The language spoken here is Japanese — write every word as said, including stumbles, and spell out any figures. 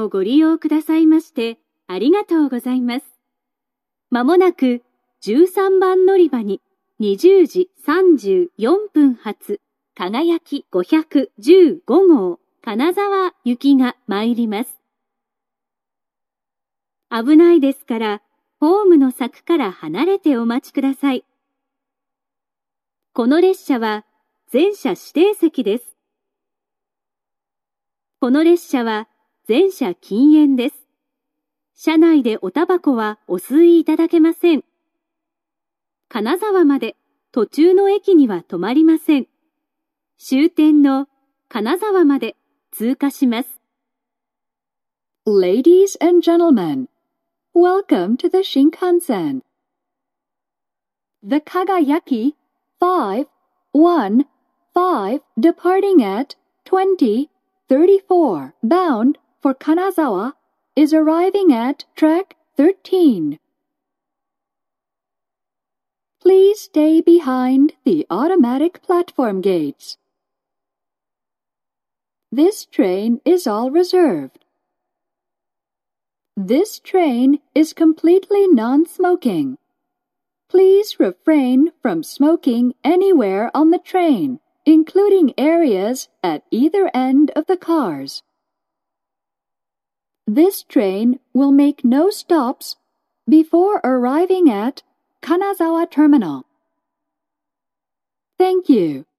をご利用くださいましてありがとうございます。まもなくじゅうさんばん乗り場ににじゅうじさんじゅうよんぷん発輝きごひゃくじゅうご号金沢行きが参ります。危ないですから、ホームの柵から離れてお待ちください。この列車は全車指定席です。この列車は全車禁煙です。車内でおタバコはお吸いいただけません。金沢まで途中の駅には止まりません。終点の金沢まで通過します。 Ladies and gentlemen, welcome to the Shinkansen. The Kagayaki five one five departing at twenty thirty-four bound for Kanazawa is arriving at track thirteen. Please stay behind the automatic platform gates. This train is all reserved. This train is completely non-smoking. Please refrain from smoking anywhere on the train, including areas at either end of the cars. This train will make no stops before arriving at Kanazawa Terminal. Thank you.